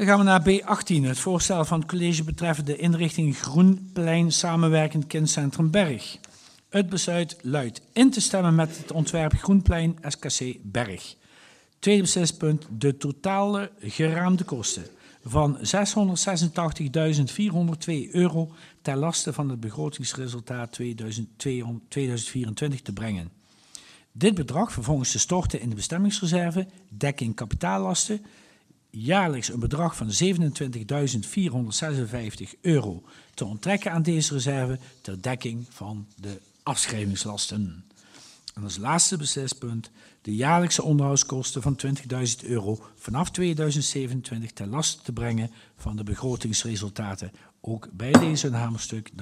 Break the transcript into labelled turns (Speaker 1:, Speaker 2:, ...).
Speaker 1: Dan gaan we naar B18, het voorstel van het college betreffende de inrichting Groenplein Samenwerkend Kindcentrum Berg. Het besluit luidt in te stemmen met het ontwerp Groenplein SKC Berg. Tweede beslispunt, de totale geraamde kosten van €686.402 ter laste van het begrotingsresultaat 2024 te brengen. Dit bedrag vervolgens te storten in de bestemmingsreserve, dekking kapitaallasten, jaarlijks een bedrag van €27.456 te onttrekken aan deze reserve ter dekking van de afschrijvingslasten. En als laatste beslispunt de jaarlijkse onderhoudskosten van €20.000 vanaf 2027 ter laste te brengen van de begrotingsresultaten. Ook bij deze een hamerstuk.